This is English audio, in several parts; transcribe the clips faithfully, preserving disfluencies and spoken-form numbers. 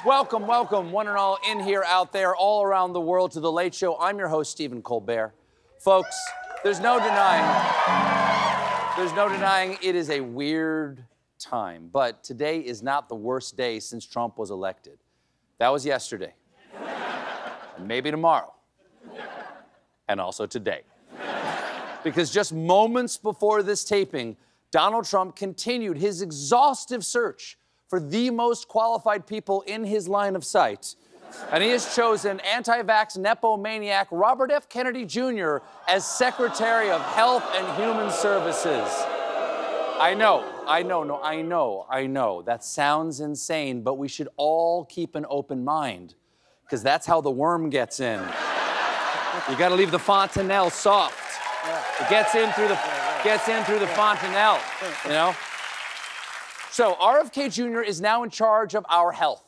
Welcome, welcome, one and all, in here, out there, all around the world, to The Late Show. I'm your host, Stephen Colbert. Folks, there's no denying, there's no denying it is a weird time, but today is not the worst day since Trump was elected. That was yesterday. And maybe tomorrow. And also today. Because just moments before this taping, Donald Trump continued his exhaustive search for the most qualified people in his line of sight. And he has chosen anti-vax Nepo maniac Robert F. Kennedy Junior as Secretary of Health and Human Services. I know, I know, no, I know, I know. That sounds insane, but we should all keep an open mind, because that's how the worm gets in. You gotta leave the fontanelle soft. It gets in through the, gets in through the fontanelle, you know? So, R F K Junior is now in charge of our health.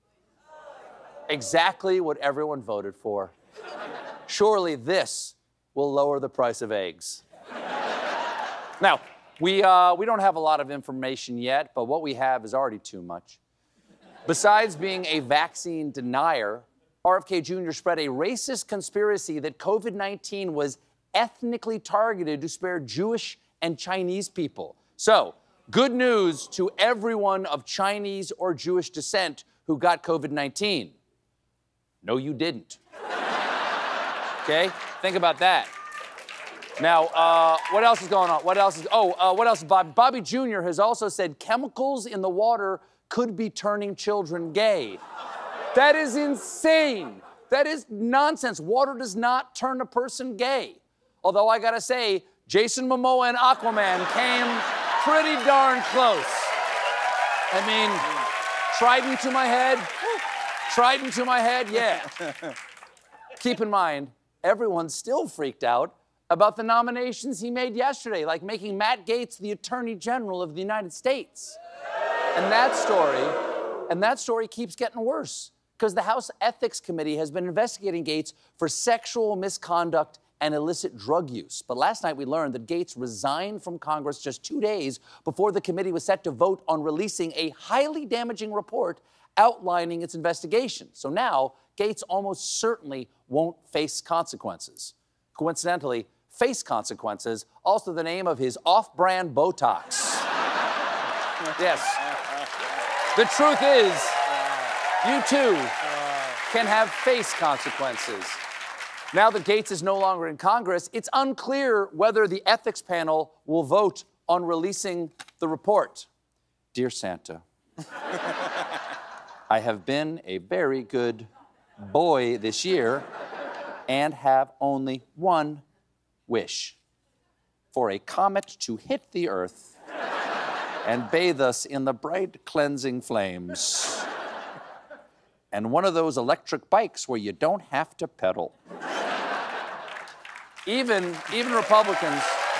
Exactly what everyone voted for. Surely this will lower the price of eggs. Now, we, uh, we don't have a lot of information yet, but what we have is already too much. Besides being a vaccine denier, R F K Junior spread a racist conspiracy that COVID nineteen was ethnically targeted to spare Jewish and Chinese people. So, good news to everyone of Chinese or Jewish descent who got COVID nineteen. No, you didn't. Okay? Think about that. Now, uh, what else is going on? What else is... Oh, uh, what else? Bob, Bobby Junior has also said chemicals in the water could be turning children gay. That is insane. That is nonsense. Water does not turn a person gay. Although I gotta say, Jason Momoa and Aquaman came pretty darn close. I mean, trident to my head, trident to my head, yeah. Keep in mind, everyone's still freaked out about the nominations he made yesterday, like making Matt Gaetz the Attorney General of the United States. And that story, and that story keeps getting worse, because the House Ethics Committee has been investigating Gaetz for sexual misconduct and illicit drug use. But last night we learned that Gaetz resigned from Congress just two days before the committee was set to vote on releasing a highly damaging report outlining its investigation. So now, Gaetz almost certainly won't face consequences. Coincidentally, face consequences, also the name of his off-brand Botox. Yes. The truth is, you too can have face consequences. Now that Gaetz is no longer in Congress, it's unclear whether the ethics panel will vote on releasing the report. Dear Santa, I have been a very good boy this year and have only one wish: for a comet to hit the Earth and bathe us in the bright, cleansing flames. And one of those electric bikes where you don't have to pedal. Even, even Republicans...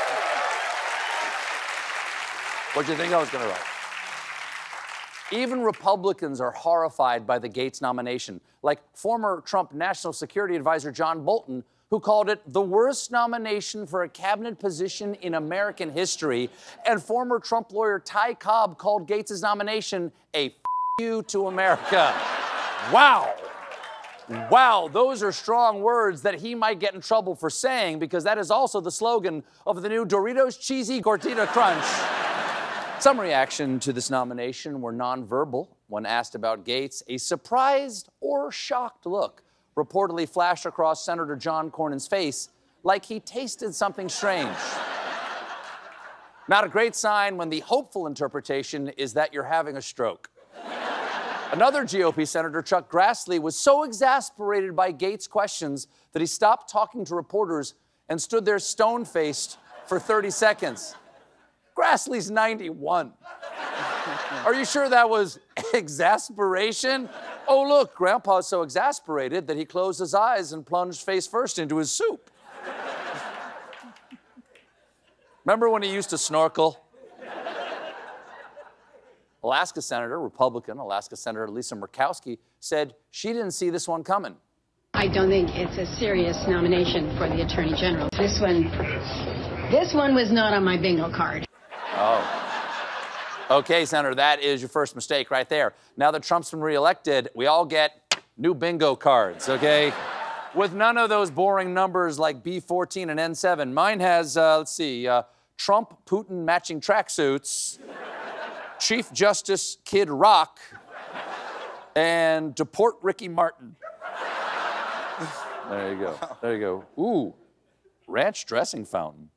What'd you think I was gonna write? Even Republicans are horrified by the Gaetz nomination, like former Trump National Security Advisor John Bolton, who called it the worst nomination for a cabinet position in American history, and former Trump lawyer Ty Cobb called Gaetz' nomination a f*** you to America. Wow. Wow, those are strong words that he might get in trouble for saying, because that is also the slogan of the new Doritos Cheesy Gordita Crunch. Some reaction to this nomination were nonverbal. When asked about Gaetz, a surprised or shocked look reportedly flashed across Senator John Cornyn's face, like he tasted something strange. Not a great sign when the hopeful interpretation is that you're having a stroke. Another G O P Senator, Chuck Grassley, was so exasperated by Gaetz' questions that he stopped talking to reporters and stood there stone-faced for thirty seconds. Grassley's ninety-one. Are you sure that was exasperation? Oh, look, Grandpa's so exasperated that he closed his eyes and plunged face first into his soup. Remember when he used to snorkel? Alaska Senator, Republican, Alaska Senator Lisa Murkowski, said she didn't see this one coming. I don't think it's a serious nomination for the Attorney General. This one, this one was not on my bingo card. Oh. Okay, Senator, that is your first mistake right there. Now that Trump's been reelected, we all get new bingo cards, okay? With none of those boring numbers like B fourteen and N seven. Mine has, uh, let's see, uh, Trump, Putin matching tracksuits, Chief Justice Kid Rock, and deport Ricky Martin. There you go. There you go. Ooh, ranch dressing fountain.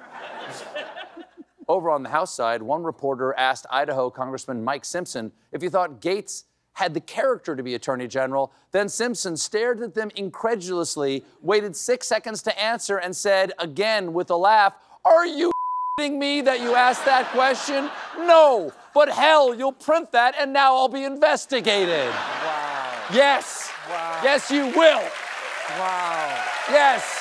Over on the House side, one reporter asked Idaho Congressman Mike Simpson if he thought Gates had the character to be Attorney General. Then Simpson stared at them incredulously, waited six seconds to answer, and said, again with a laugh, "Are you kidding me that you asked that question? No, but hell, you'll print that and now I'll be investigated." Wow. Yes. Wow. Yes, you will. Wow. Yes.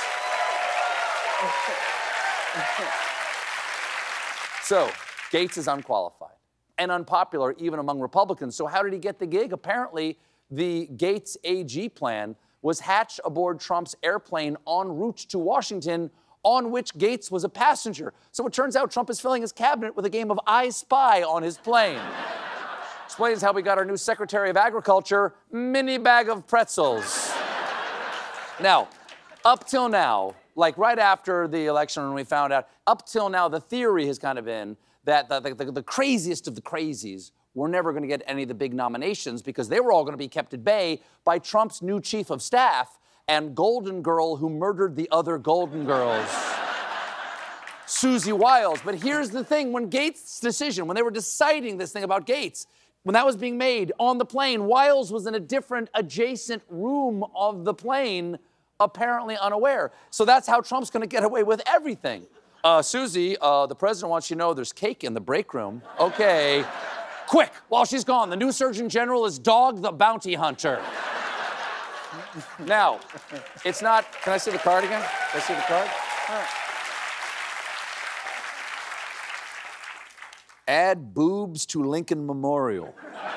So, Gates is unqualified and unpopular even among Republicans. So how did he get the gig? Apparently, the Gates A G plan was hatched aboard Trump's airplane en route to Washington, on which Gates was a passenger. So it turns out Trump is filling his cabinet with a game of I Spy on his plane. Explains how we got our new Secretary of Agriculture, mini bag of pretzels. Now, up till now, like right after the election when we found out, up till now, the theory has kind of been that the, the, the craziest of the crazies were never going to get any of the big nominations because they were all going to be kept at bay by Trump's new chief of staff and Golden Girl who murdered the other Golden Girls, Susie Wiles. But here's the thing, when Gates' decision, when they were deciding this thing about Gates, when that was being made on the plane, Wiles was in a different adjacent room of the plane, apparently unaware. So that's how Trump's going to get away with everything. Uh, Susie, uh, the president wants you to know there's cake in the break room. Okay. Quick, while she's gone, the new Surgeon General is Dog the Bounty Hunter. Now, it's not, can I see the card again? Can I see the card? All right. Add boobs to Lincoln Memorial.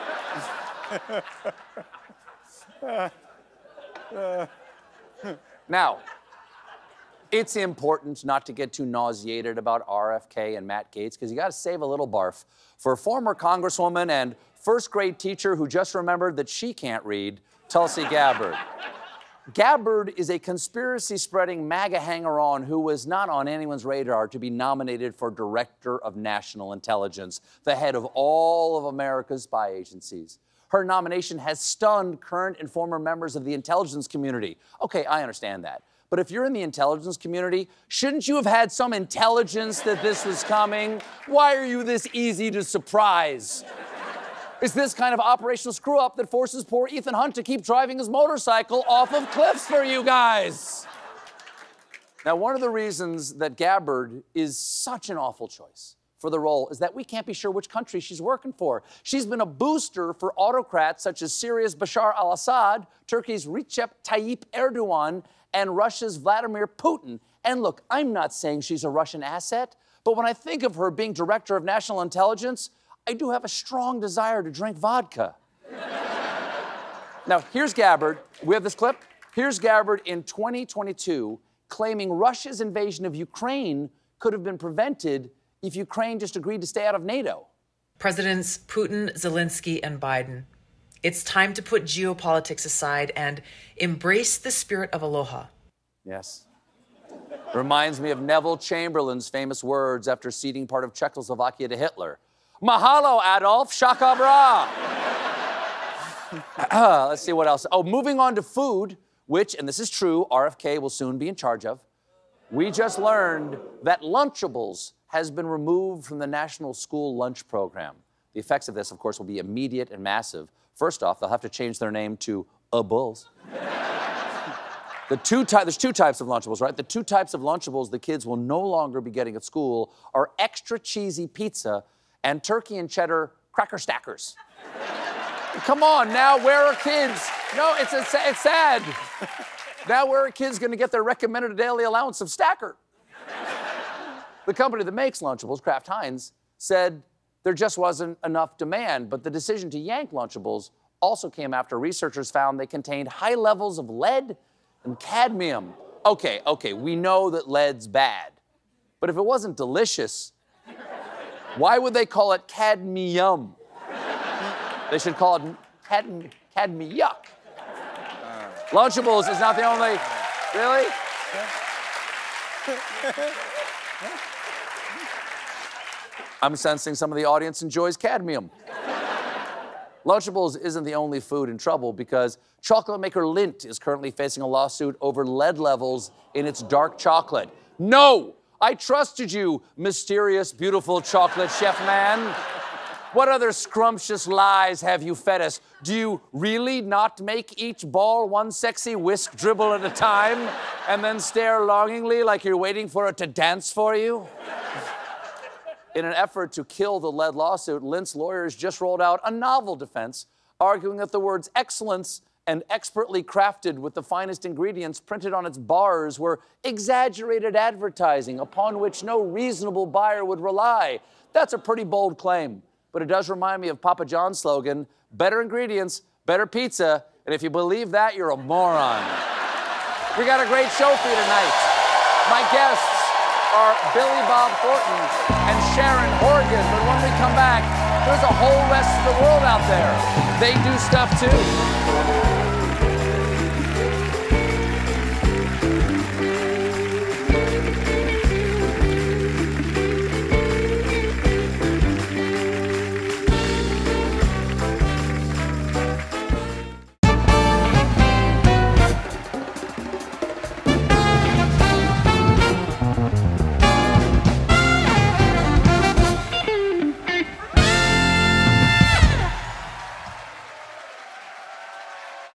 Now, it's important not to get too nauseated about R F K and Matt Gaetz, because you got to save a little barf for former Congresswoman and first grade teacher who just remembered that she can't read, Tulsi Gabbard. Gabbard is a conspiracy-spreading MAGA hanger-on who was not on anyone's radar to be nominated for Director of National Intelligence, the head of all of America's spy agencies. Her nomination has stunned current and former members of the intelligence community. Okay, I understand that. But if you're in the intelligence community, shouldn't you have had some intelligence that this was coming? Why are you this easy to surprise? It's this kind of operational screw-up that forces poor Ethan Hunt to keep driving his motorcycle off of cliffs for you guys. Now, one of the reasons that Gabbard is such an awful choice for the role is that we can't be sure which country she's working for. She's been a booster for autocrats such as Syria's Bashar al-Assad, Turkey's Recep Tayyip Erdogan, and Russia's Vladimir Putin. And look, I'm not saying she's a Russian asset, but when I think of her being Director of National Intelligence, I do have a strong desire to drink vodka. Now, here's Gabbard. We have this clip. Here's Gabbard in twenty twenty-two claiming Russia's invasion of Ukraine could have been prevented if Ukraine just agreed to stay out of NATO. Presidents Putin, Zelensky, and Biden, it's time to put geopolitics aside and embrace the spirit of aloha. Yes. Reminds me of Neville Chamberlain's famous words after ceding part of Czechoslovakia to Hitler. Mahalo, Adolf, shaka bra. uh, let's see what else. Oh, moving on to food, which, and this is true, R F K will soon be in charge of. We just learned that Lunchables has been removed from the National School Lunch Program. The effects of this, of course, will be immediate and massive. First off, they'll have to change their name to A Bulls. The two ty- there's two types of Lunchables, right? The two types of Lunchables the kids will no longer be getting at school are extra cheesy pizza and turkey and cheddar cracker stackers. Come on, now where are kids? No, it's, a, it's sad. Now where are kids gonna get their recommended daily allowance of stacker? The company that makes Lunchables, Kraft Heinz, said there just wasn't enough demand, but the decision to yank Lunchables also came after researchers found they contained high levels of lead and cadmium. Okay, okay, we know that lead's bad, but if it wasn't delicious, Why would they call it cadmium? They should call it cad cadmiuck. Lunchables is not the only... Really? I'm sensing some of the audience enjoys cadmium. Lunchables isn't the only food in trouble because chocolate maker Lindt is currently facing a lawsuit over lead levels in its dark chocolate. No! I trusted you, mysterious, beautiful chocolate chef man. What other scrumptious lies have you fed us? Do you really not make each ball one sexy whisk dribble at a time and then stare longingly like you're waiting for it to dance for you? In an effort to kill the lead lawsuit, Lindt's lawyers just rolled out a novel defense, arguing that the words excellence and expertly crafted with the finest ingredients printed on its bars were exaggerated advertising upon which no reasonable buyer would rely. That's a pretty bold claim, but it does remind me of Papa John's slogan, better ingredients, better pizza, and if you believe that, you're a moron. We got a great show for you tonight. My guests are Billy Bob Thornton and Sharon Horgan. But when we come back, there's a whole rest of the world out there. They do stuff too.